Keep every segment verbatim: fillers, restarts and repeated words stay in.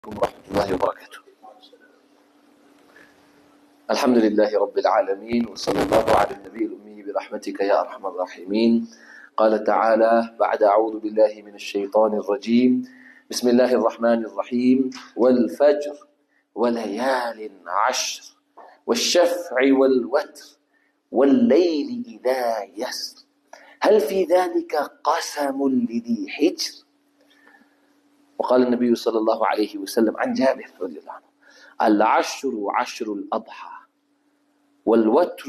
ورحمة الله وبركاته. الحمد لله رب العالمين وصلى الله على النبي الأمي برحمتك يا أرحم الراحمين. قال تعالى بعد أعوذ بالله من الشيطان الرجيم بسم الله الرحمن الرحيم والفجر وليال عشر والشفع والوتر والليل إذا يسر هل في ذلك قسم لذي حجر. وقال النبي صلى الله عليه وسلم عن جابر رضي الله عنه العشر عشر الأضحى والوتر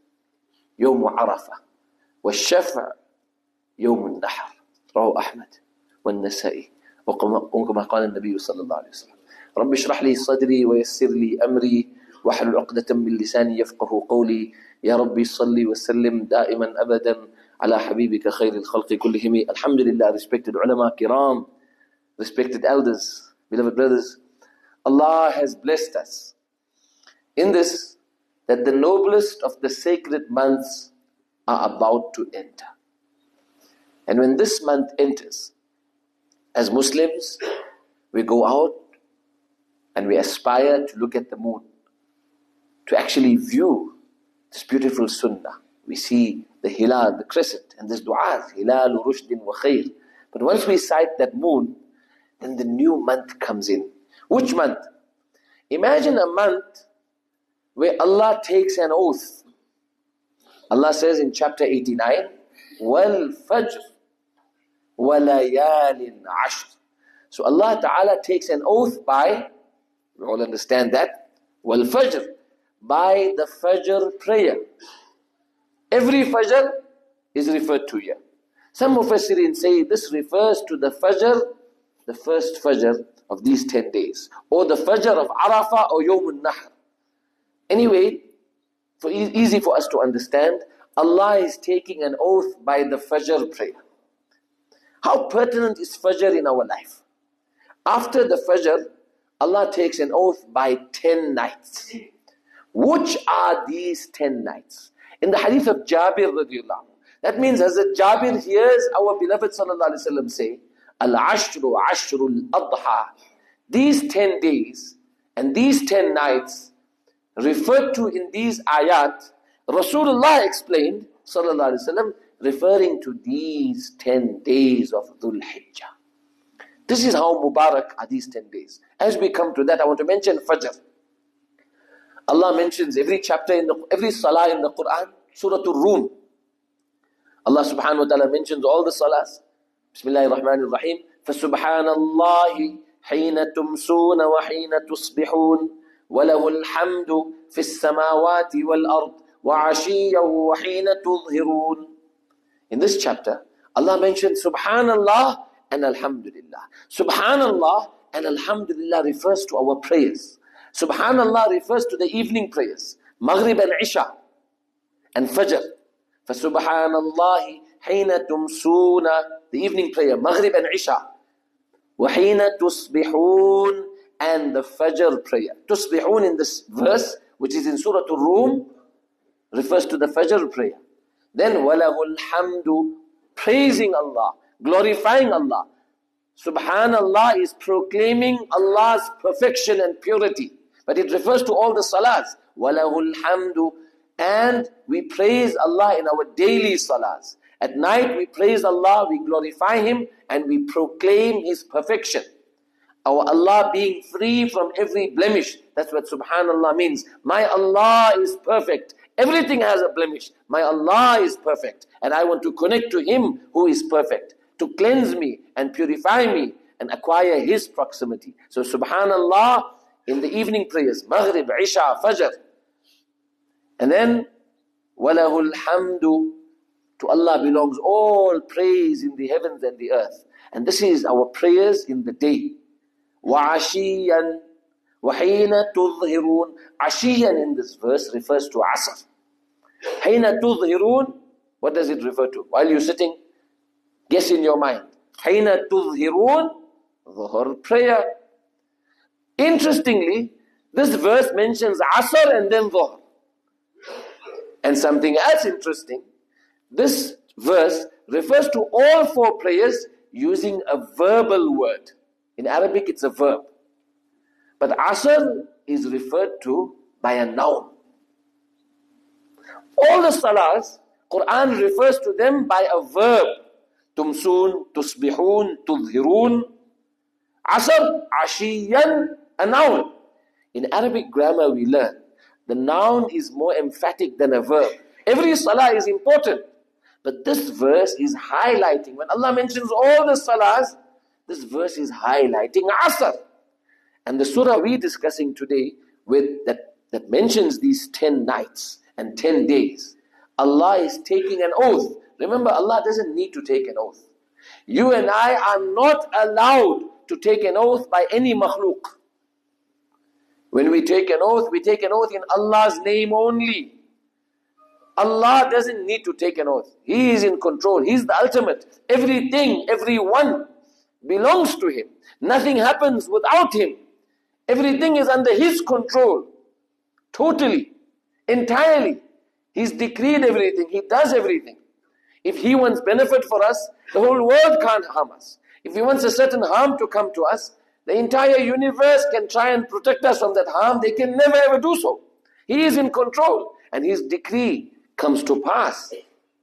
يوم عرفة والشفع يوم النحر. رواه أحمد والنسائي. وكما قال النبي صلى الله عليه وسلم رب اشرح لي صدري ويسر لي أمري واحلل عقدة من لساني يفقه قولي. يا ربي صل وسلم دائما أبدا على حبيبك خير الخلق كلهم. الحمد لله. Respected ulama kiram, respected elders, beloved brothers, Allah has blessed us in this that the noblest of the sacred months are about to enter. And when this month enters, as Muslims, we go out and we aspire to look at the moon, to actually view this beautiful sunnah. We see the hilal, the crescent, and this dua, hilal rushdin wa khair. But once we sight that moon, then the new month comes in. Which month? Imagine a month where Allah takes an oath. Allah says in chapter eighty-nine, Wal Fajr wa layalin ashr. So Allah Ta'ala takes an oath by, we all understand that, Wal Fajr, by the Fajr prayer. Every Fajr is referred to here. Some Mufassirin say this refers to the Fajr, the first Fajr of these ten days, or the Fajr of Arafah or Yawm al-Nahr. Anyway, for e easy for us to understand, Allah is taking an oath by the Fajr prayer. How pertinent is Fajr in our life? After the Fajr, Allah takes an oath by ten nights. Which are these ten nights? In the hadith of Jabir radiallahu anhu, that means Hazrat Jabir hears our beloved sallallahu alaihi wasallam say, Al-ashru ashru al-adha. These ten days and these ten nights referred to in these ayat, Rasulullah explained, sallallahu alaihi wasallam, referring to these ten days of Dhul Hijjah. This is how Mubarak are these ten days. As we come to that, I want to mention Fajr. Allah mentions every chapter in the, every salah in the Quran, Surah Ar-Rum. Allah subhanahu wa ta'ala mentions all the salahs. Bismillahir Rahmanir Rahim. فَسُبْحَانَ اللَّهِ حِينَ تُمْسُونَ وَحِينَ تُصْبِحُونَ وَلَهُ الْحَمْدُ فِي السَّمَاوَاتِ وَالْأَرْضِ وَعَشِيًّا وَحِينَ تُظْهِرُونَ. In this chapter, Allah mentions Subhanallah and Alhamdulillah. Subhanallah and Alhamdulillah refers to our prayers. Subhanallah refers to the evening prayers, Maghrib and Isha, and Fajr. فَسُبْحَانَ اللَّهِ حِينَ تُمْسُونَ, the evening prayer, Maghrib and Isha. وَحِينَ تُصْبِحُونَ, and the Fajr prayer. Tusbihun in this verse, which is in Surah Ar-Rum, refers to the Fajr prayer. Then وَلَهُ الْحَمْدُ, praising Allah, glorifying Allah. Subhanallah is proclaiming Allah's perfection and purity. But it refers to all the salahs. وَلَهُ الْحَمْدُ, and we praise Allah in our daily salahs. At night we praise Allah, we glorify Him, and we proclaim His perfection. Our Allah being free from every blemish. That's what Subhanallah means. My Allah is perfect. Everything has a blemish. My Allah is perfect. And I want to connect to Him who is perfect, to cleanse me and purify me and acquire His proximity. So Subhanallah in the evening prayers, Maghrib, Isha, Fajr. And then, وَلَهُ الْحَمْدُ, to Allah belongs all praise in the heavens and the earth. And this is our prayers in the day. وَعَشِيًّا وَحِينَ تُظْهِرُونَ. Ashiyan in this verse refers to Asr. حِينَ تُظْهِرُونَ, what does it refer to? While you're sitting, guess in your mind. حِينَ تُظْهِرُونَ, Dhuhr prayer. Interestingly, this verse mentions Asr and then Dhuhr. And something else interesting, this verse refers to all four prayers using a verbal word. In Arabic, it's a verb. But Asr is referred to by a noun. All the salahs, Quran refers to them by a verb. Tumsoon, tusbihun, tudhirun. Asr, ashiyan, a noun. In Arabic grammar we learn, the noun is more emphatic than a verb. Every salah is important. But this verse is highlighting, when Allah mentions all the salahs, this verse is highlighting Asr. And the surah we're discussing today, with that, that mentions these ten nights and ten days, Allah is taking an oath. Remember, Allah doesn't need to take an oath. You and I are not allowed to take an oath by any makhluk. When we take an oath, we take an oath in Allah's name only. Allah doesn't need to take an oath. He is in control. He is the ultimate. Everything, everyone belongs to Him. Nothing happens without Him. Everything is under His control. Totally. Entirely. He's decreed everything. He does everything. If He wants benefit for us, the whole world can't harm us. If He wants a certain harm to come to us, the entire universe can try and protect us from that harm. They can never ever do so. He is in control. And His decree comes to pass.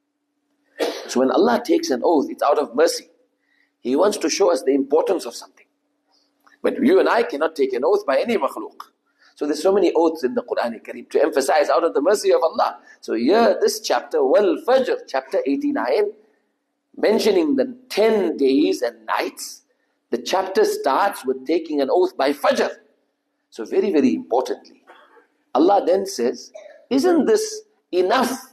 So when Allah takes an oath, it's out of mercy. He wants to show us the importance of something. But you and I cannot take an oath by any makhluk. So there's so many oaths in the Quran Kareem to emphasize out of the mercy of Allah. So here, this chapter, Wal Fajr, chapter eighty-nine, mentioning the ten days and nights, the chapter starts with taking an oath by Fajr. So very, very importantly, Allah then says, isn't this enough?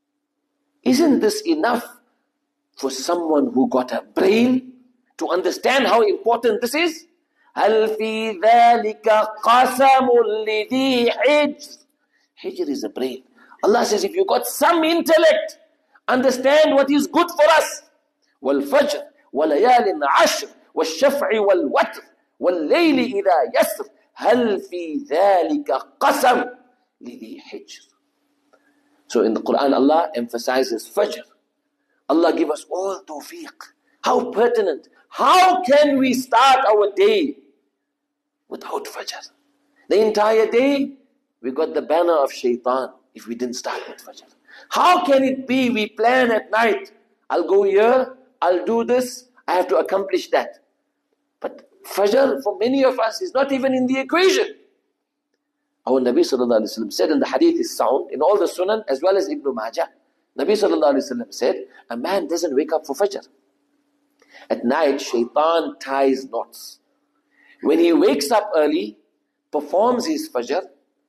Isn't this enough for someone who got a brain to understand how important this is? هَلْ فِي ذَلِكَ قَسَمٌ لِذِي حِجْرٍ. Hijr is a brain. Allah says, if you got some intellect, understand what is good for us. وَالْفَجْرِ وَلَيَالٍ عَشْرٍ وَالشَّفْعِ وَالْوَتْرِ وَاللَّيْلِ إِذَا يَسْرٍ هَلْ فِي ذَلِكَ قَسَمٌ لِذِي حِجْرٍ. So in the Quran, Allah emphasizes Fajr. Allah give us all tawfiq. How pertinent. How can we start our day without Fajr? The entire day, we got the banner of shaitan if we didn't start with Fajr. How can it be we plan at night, I'll go here, I'll do this, I have to accomplish that. But Fajr for many of us is not even in the equation. Our Nabi Sallallahu Alaihi Wasallam said, and the hadith is sound in all the Sunan as well as Ibn Majah. Nabi Sallallahu Alaihi Wasallam said, a man doesn't wake up for Fajr. At night, shaitan ties knots. When he wakes up early, performs his Fajr,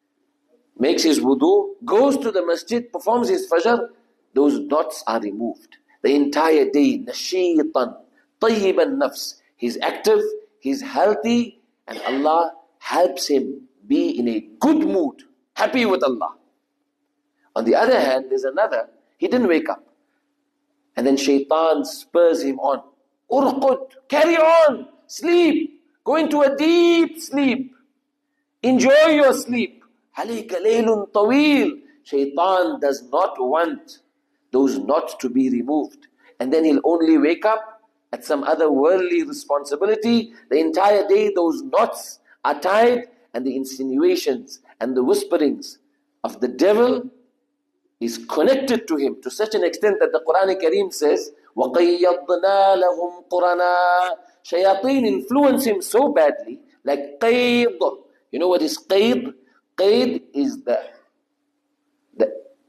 makes his wudu, goes to the masjid, performs his Fajr, those knots are removed. The entire day, nashitan, tayyiban nafs. He's active, he's healthy, and Allah helps him be in a good mood, happy with Allah. On the other hand, there's another, he didn't wake up. And then shaitan spurs him on. Urqud, carry on, sleep, go into a deep sleep. Enjoy your sleep. Halika laylun tawil. Shaitan does not want those knots to be removed. And then he'll only wake up at some other worldly responsibility. The entire day those knots are tied, and the insinuations and the whisperings of the devil is connected to him to such an extent that the Quran Kareem says, وَقَيَّضْنَا لَهُمْ قُرَنَا. Shayateen influence him so badly, like qayd. You know what is qayd? Qayd is the, the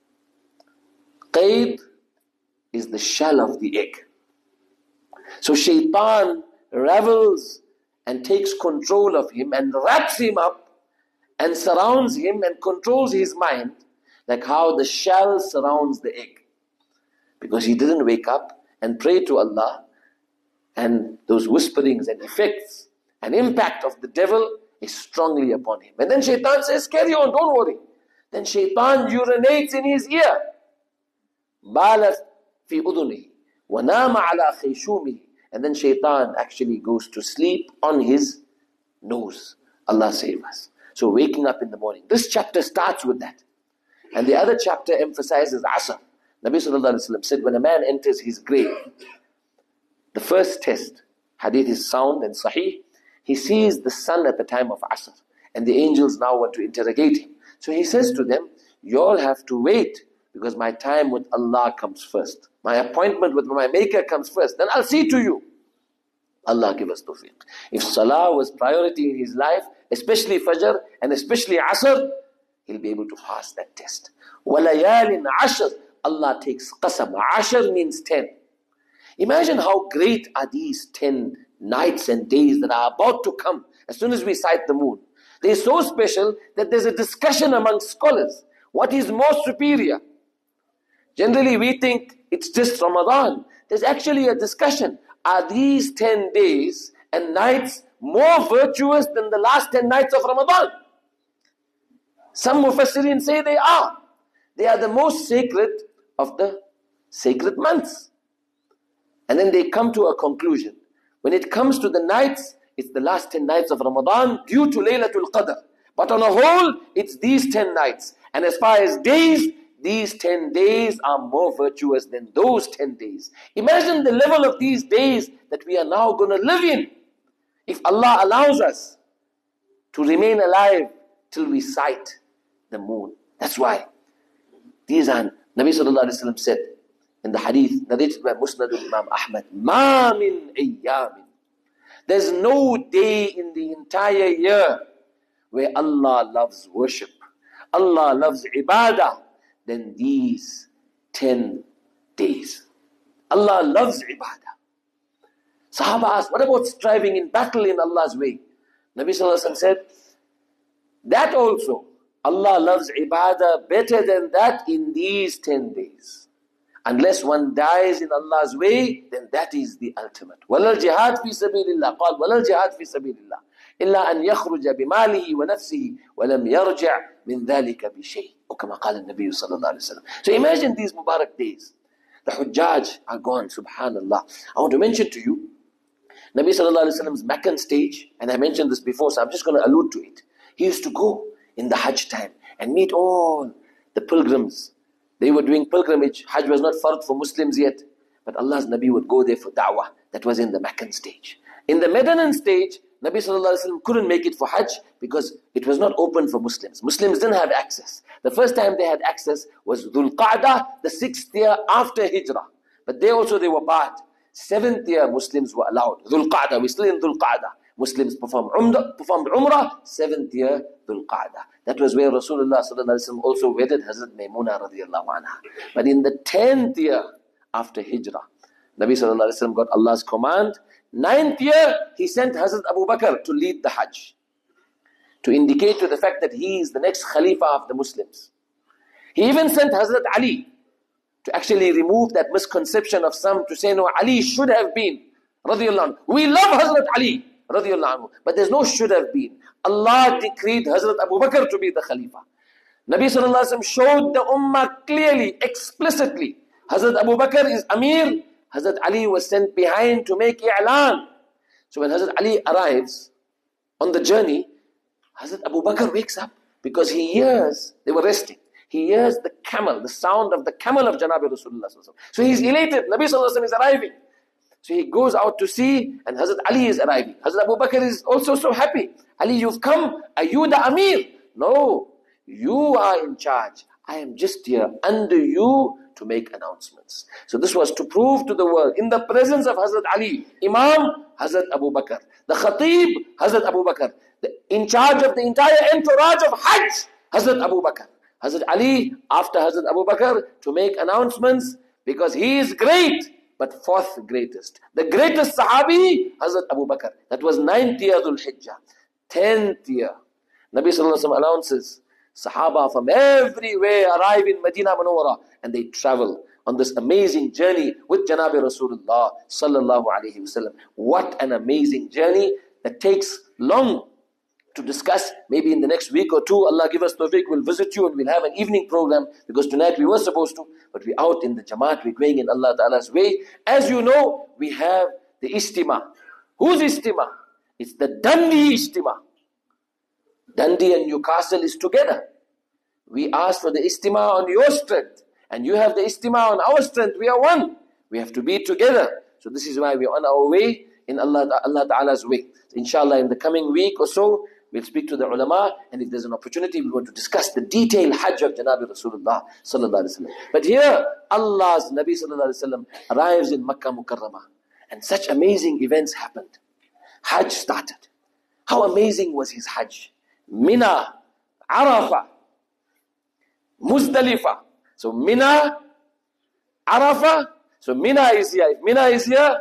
qayd is the shell of the egg. So shaitan ravels and takes control of him and wraps him up and surrounds him and controls his mind, like how the shell surrounds the egg. Because he didn't wake up and pray to Allah, and those whisperings and effects and impact of the devil is strongly upon him. And then shaitan says, carry on, don't worry. Then shaitan urinates in his ear. بَالَ فِي أُذُنِهِ وَنَامَ عَلَى خَيْشُومِهِ. And then shaitan actually goes to sleep on his nose. Allah save us. So waking up in the morning. This chapter starts with that. And the other chapter emphasizes Asr. Nabi Sallallahu Alaihi Wasallam said, when a man enters his grave, the first test, hadith is sound and sahih, he sees the sun at the time of Asr. And the angels now want to interrogate him. So he says to them, you all have to wait, because my time with Allah comes first. My appointment with my Maker comes first. Then I'll see to you. Allah give us tawfiq. If salah was priority in his life, especially Fajr and especially Asr, he'll be able to pass that test. وَلَيَالٍ عَشْرٍ, Allah takes qasam. Ashr means ten. Imagine how great are these ten nights and days that are about to come as soon as we sight the moon. They're so special that there's a discussion among scholars. What is more superior? Generally we think it's just Ramadan. There's actually a discussion. Are these ten days and nights more virtuous than the last ten nights of Ramadan? Some Mufassirin say they are. They are the most sacred of the sacred months. And then they come to a conclusion. When it comes to the nights, it's the last ten nights of Ramadan due to Laylatul Qadr. But on a whole, it's these ten nights. And as far as days, these ten days are more virtuous than those ten days. Imagine the level of these days that we are now going to live in. If Allah allows us to remain alive till we sight the moon. That's why. These are, Nabi Sallallahu Alaihi Wasallam said in the hadith narrated by Musnad al-Imam Ahmad, Ma min ayyamin. There's no day in the entire year where Allah loves worship, Allah loves ibadah, than these ten days. Allah loves ibadah. Sahaba asked, what about striving in battle in Allah's way? Nabi Sallallahu Alaihi Wasallam said, that also, Allah loves ibadah better than that in these ten days. Unless one dies in Allah's way, then that is the ultimate. وَلَا الْجِهَادْ فِي سَبِيلِ اللَّهِ قال وَلَا الْجِهَادْ فِي سَبِيلِ اللَّهِ إِلَّا أَنْ يَخْرُجَ بِمَالِهِ وَنَفْسِهِ وَلَمْ يَرْجَعْ مِنْ ذَلِكَ بِشَيْءٍ وَكَمَا قال النبي صلى الله عليه وسلم. So imagine these Mubarak days. The Hujjaj are gone, subhanallah. I want to mention to you, Nabi Sallallahu Alaihi Wasallam's Meccan stage, and I mentioned this before, so I'm just going to allude to it. He used to go in the Hajj time and meet all the pilgrims. They were doing pilgrimage. Hajj was not fard for Muslims yet, but Allah's Nabi would go there for da'wah. That was in the Meccan stage. In the Medinan stage, Nabi Sallallahu Alaihi Wasallam couldn't make it for Hajj because it was not open for Muslims. Muslims didn't have access. The first time they had access was Dhul Qa'dah, the sixth year after Hijrah. But there also they were barred. Seventh year Muslims were allowed. Dhul Qa'dah, we're still in Dhul Qa'dah. Muslims performed Umrah, performed Umrah, seventh year Dhul Qa'dah. That was where Rasulullah Sallallahu Alaihi Wasallam also wedded Hazrat Maymuna radiallahu anha. But in the tenth year after Hijrah, Nabi Sallallahu Alaihi Wasallam got Allah's command. Ninth year, he sent Hazrat Abu Bakr to lead the Hajj, to indicate to the fact that he is the next Khalifa of the Muslims. He even sent Hazrat Ali to actually remove that misconception of some to say, no, Ali should have been, radiallahu anhu. We love Hazrat Ali, radiallahu anhu, but there's no should have been. Allah decreed Hazrat Abu Bakr to be the Khalifa. Nabi Sallallahu Alaihi Wasallam showed the Ummah clearly, explicitly, Hazrat Abu Bakr is Amir, Hazrat Ali was sent behind to make i'lan. So when Hazrat Ali arrives on the journey, Hazrat Abu Bakr wakes up because he hears, they were resting, he hears the camel, the sound of the camel of Janabi Rasulullah. So he's elated, Nabi Sallallahu Alaihi Wasallam is arriving. So he goes out to see and Hazrat Ali is arriving. Hazrat Abu Bakr is also so happy. Ali, you've come, are you the Amir? No, you are in charge. I am just here under you to make announcements. So this was to prove to the world, in the presence of Hazrat Ali, Imam, Hazrat Abu Bakr, the Khatib, Hazrat Abu Bakr, the, in charge of the entire entourage of Hajj, Hazrat Abu Bakr. Hazrat Ali, after Hazrat Abu Bakr, to make announcements, because he is great, but fourth greatest. The greatest Sahabi, Hazrat Abu Bakr. That was ninth year Dhul Hijjah. Tenth year, Nabi Sallallahu Alaihi Wasallam announces, Sahaba from everywhere arrive in Medina Munawwara and they travel on this amazing journey with Janabi Rasulullah Sallallahu Alaihi Wasallam. What an amazing journey that takes long to discuss. Maybe in the next week or two, Allah give us tawfiq, we'll visit you and we'll have an evening program, because tonight we were supposed to, but we're out in the Jamaat, we're going in Allah Ta'ala's way. As you know, we have the Istima. Whose Istima? It's the Dundee Istima. Dundee and Newcastle is together. We ask for the Istima on your strength, and you have the Istima on our strength. We are one. We have to be together. So this is why we are on our way in Allah, Allah Ta'ala's way. So inshallah, in the coming week or so, We'll speak to the ulama, and if there's an opportunity, we want to discuss the detailed Hajj of Janabi Rasulullah sallallahu alaihi wasallam. But here, Allah's Nabi sallallahu alaihi wasallam arrives in Makkah Mukarramah, and such amazing events happened. Hajj started. How amazing was his Hajj? Mina, Arafah, Muzdalifah. So Mina, Arafah. So Mina is here. If Mina is here,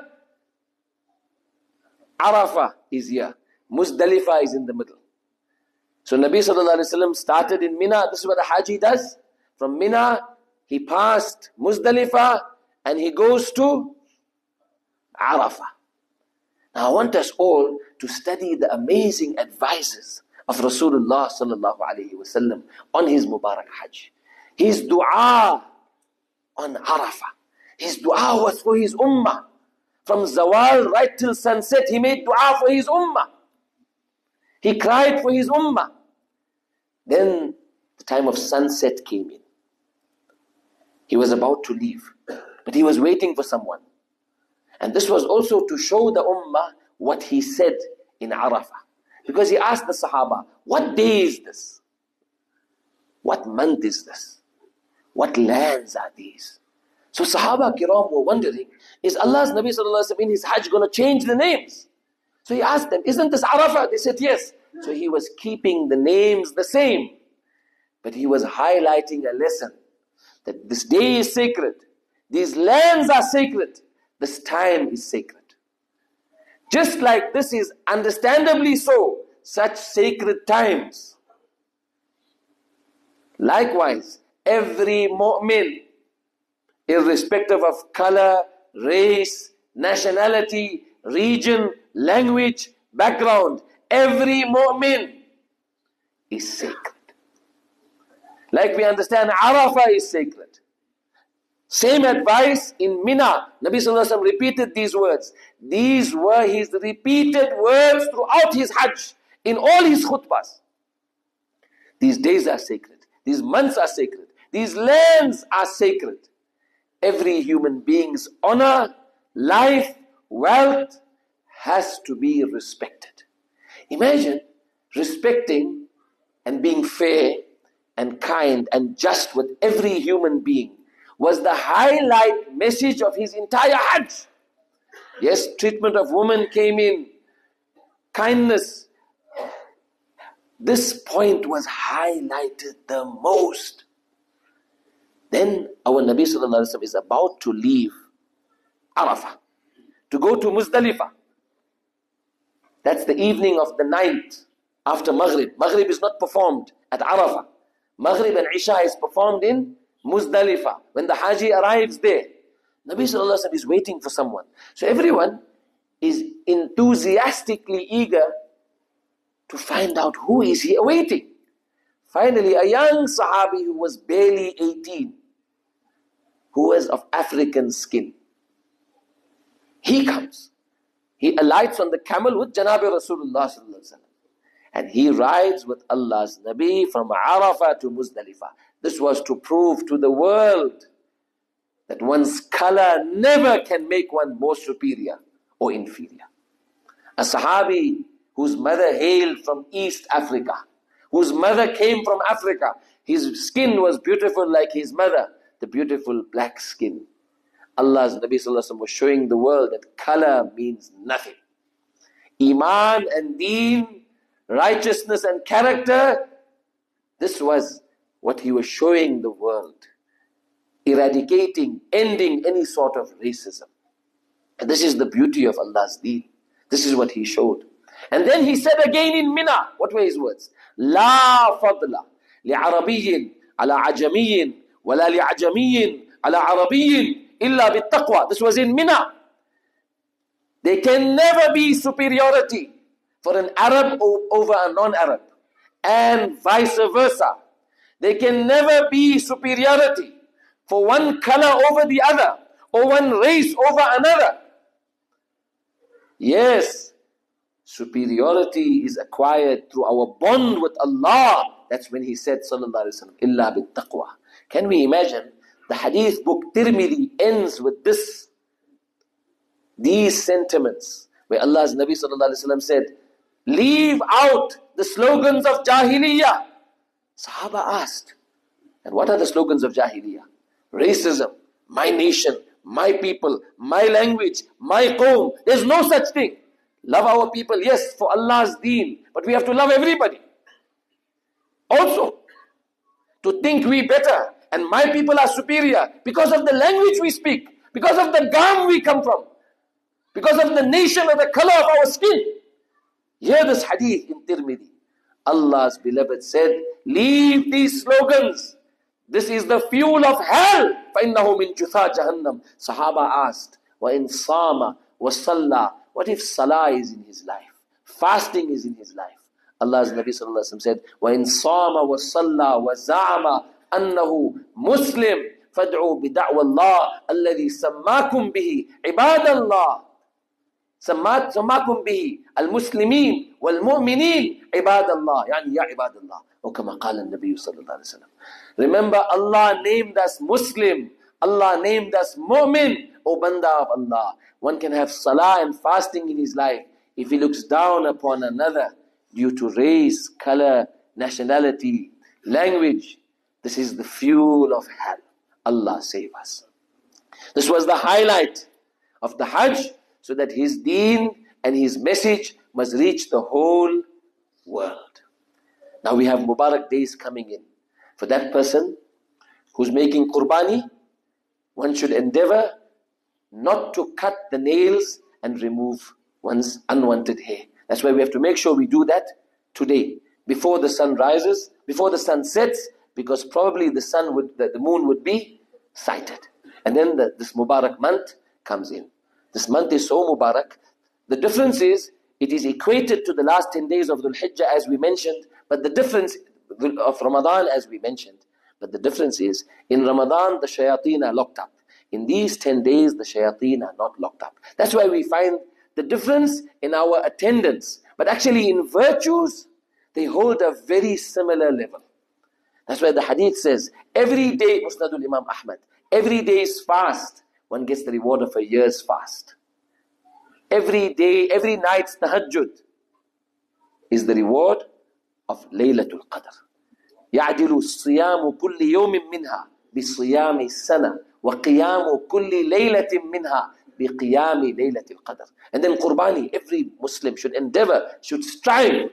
Arafah is here. Muzdalifah is in the middle. So Nabi sallallahu alaihi wasallam started in Mina. This is what a Haji does. From Mina, he passed Muzdalifah and he goes to Arafah. Now I want us all to study the amazing advices of Rasulullah sallallahu alaihi wasallam on his Mubarak Hajj. His dua on Arafah. His dua was for his ummah. From Zawal right till sunset, he made dua for his ummah. He cried for his ummah. Then the time of sunset came in. He was about to leave, but he was waiting for someone. And this was also to show the ummah what he said in Arafah. Because he asked the Sahaba, what day is this? What month is this? What lands are these? So Sahaba Kiram were wondering, is Allah's Nabi sallallahu alaihi wasallam in his Hajj going to change the names? So he asked them, isn't this Arafah? They said yes. So he was keeping the names the same. But he was highlighting a lesson that this day is sacred. These lands are sacred. This time is sacred. Just like this is understandably so, such sacred times. Likewise, every mu'min, irrespective of color, race, nationality, region, language, background, every mu'min is sacred. Like we understand Arafah is sacred. Same advice in Mina. Nabi sallallahu alaihi wasallam repeated these words. These were his repeated words throughout his Hajj, in all his khutbahs. These days are sacred. These months are sacred. These lands are sacred. Every human being's honor, life, wealth has to be respected. Imagine respecting and being fair and kind and just with every human being was the highlight message of his entire Hajj. Yes, treatment of women came in, kindness. This point was highlighted the most. Then our Nabi sallallahu alaihi wasallam is about to leave Arafah to go to Muzdalifah. That's the evening of the ninth after Maghrib. Maghrib is not performed at Arafah. Maghrib and Isha is performed in Muzdalifah. When the Haji arrives there, Nabi sallallahu alaihi wasallam is waiting for someone. So everyone is enthusiastically eager to find out who is he awaiting. Finally, a young Sahabi who was barely eighteen, who was of African skin, he comes. He alights on the camel with Janabi Rasulullah sallallahu alaihi wasallam. And he rides with Allah's Nabi from Arafah to Muzdalifah. This was to prove to the world that one's color never can make one more superior or inferior. A Sahabi whose mother hailed from East Africa, whose mother came from Africa, his skin was beautiful like his mother, the beautiful black skin. Allah's Nabi sallallahu alaihi wasallam was showing the world that color means nothing. Iman and deen, righteousness and character, this was what he was showing the world. Eradicating, ending any sort of racism. And this is the beauty of Allah's deen. This is what he showed. And then he said again in Mina, what were his words? La fadla li'arabiyyin ala ajamiyyin wala li'ajamiyyin ala arabiyyin illa bittaqwa. This was in Mina. There can never be superiority for an Arab over a non-Arab, and vice versa. There can never be superiority for one color over the other, or one race over another. Yes, superiority is acquired through our bond with Allah. That's when he said, sallallahu alaihi wasallam, illa bittaqwa. Can we imagine? The hadith book Tirmidhi ends with this, these sentiments, where Allah's Nabi sallallahu alaihi wasallam said, Leave out the slogans of Jahiliyyah. Sahaba asked, and what are the slogans of Jahiliyyah? Racism, my nation, my people, my language, my qawm. There's no such thing. Love our people, yes, for Allah's deen, but we have to love everybody. Also, to think we better and my people are superior because of the language we speak, because of the garm we come from, because of the nation or the color of our skin. Hear this hadith in Tirmidhi. Allah's beloved said, leave these slogans. This is the fuel of hell. فَإِنَّهُ مِنْ جُثَى جَهَنَّمْ. Sahaba asked, وَإِنْ صَامَ وَصَلَّى. What if salah is in his life? Fasting is in his life. Allah's Nabi Sallallahu Alaihi Wasallam said, وَإِنْ صَامَ وَصَلَّى وَزَعَمَ أَنَّهُ مُسْلِمٌ فَادْعُوا بِدَعْوَى اللَّهِ الَّذِي سَمَّاكُمْ بِهِ عِبَادَ اللَّهِ سماكم به المسلمين والمؤمنين عباد الله يعني يا عباد الله وكما قال النبي صلى الله عليه وسلم. Remember, Allah named us Muslim, Allah named us Mu'min, O Banda of Allah. One can have salah and fasting in his life if he looks down upon another due to race, color, nationality, language. This is the fuel of hell. Allah save us. This was the highlight of the Hajj, so that his deen and his message must reach the whole world. Now we have Mubarak days coming in. For that person who's making qurbani, one should endeavor not to cut the nails and remove one's unwanted hair. That's why we have to make sure we do that today, before the sun rises, before the sun sets, because probably the sun would, the, the moon would be sighted. And then the, this Mubarak month comes in. This month is so Mubarak. The difference is, it is equated to the last ten days of Dhul Hijjah as we mentioned, but the difference of Ramadan as we mentioned. But the difference is, in Ramadan the shayateen are locked up. In these ten days the shayateen are not locked up. That's why we find the difference in our attendance. But actually in virtues, they hold a very similar level. That's why the hadith says, every day, Musnadul Imam Ahmad, every day's fast, one gets the reward of a year's fast. Every day, every night's tahajjud is the reward of Laylatul Qadr. يَعْدِلُ الصِّيَامُ كُلِّ يَوْمٍ مِّنْهَا بِصِيَامِ السَّنَةِ وَقِيَامُ كُلِّ لَيْلَةٍ مِّنْهَا بِقِيَامِ لَيْلَةِ الْقَدْرِ. And then qurbani, every Muslim should endeavor, should strive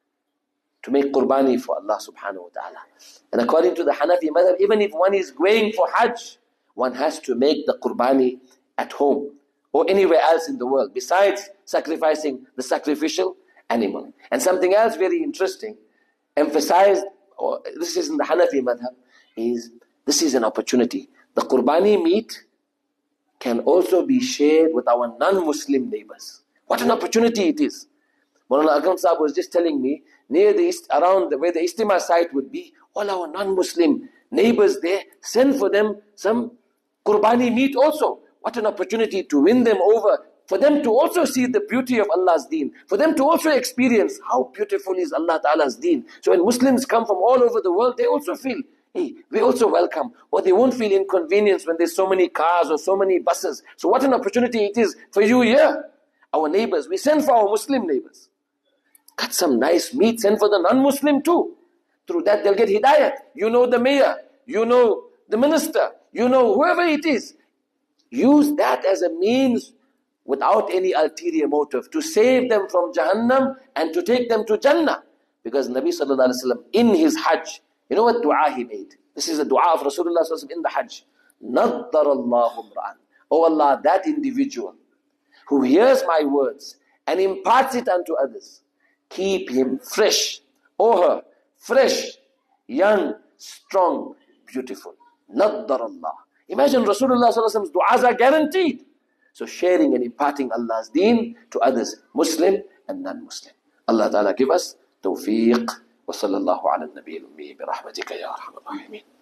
to make qurbani for Allah subhanahu wa ta'ala. And according to the Hanafi madhab, even if one is going for Hajj, one has to make the qurbani at home or anywhere else in the world, besides sacrificing the sacrificial animal. And something else very interesting, emphasized, or this is in the Hanafi madhab, is this is an opportunity. The qurbani meat can also be shared with our non-Muslim neighbors. What an opportunity it is. Maulana Akram Sahib was just telling me, near the east, around the, where the Istima site would be, all our non-Muslim neighbors there, send for them some qurbani meat also. What an opportunity to win them over, for them to also see the beauty of Allah's deen, for them to also experience how beautiful is Allah Ta'ala's deen. So when Muslims come from all over the world, they also feel, hey, we also welcome, or they won't feel inconvenience when there's so many cars or so many buses. So what an opportunity it is for you here, our neighbors. We send for our Muslim neighbors. Cut some nice meat, send for the non-Muslim too. Through that they'll get hidayat. You know the mayor, you know the minister, you know whoever it is. Use that as a means without any ulterior motive to save them from Jahannam and to take them to Jannah. Because Nabi Sallallahu Alaihi Wasallam in his Hajj, you know what dua he made? This is a dua of Rasulullah Sallallahu Alaihi Wasallam in the Hajj. Naddar Allahu mra'an. Oh Allah, that individual who hears my words and imparts it unto others, keep him fresh, or her, fresh, young, strong, beautiful. Naddar Allah. Imagine Rasulullah Sallallahu Alaihi Wasallam's du'as are guaranteed. So sharing and imparting Allah's deen to others, Muslim and non-Muslim. Allah Ta'ala give us tawfiq. Wa sallallahu ala nabiyyil ummi bi rahmatika ya arhamar rahimin.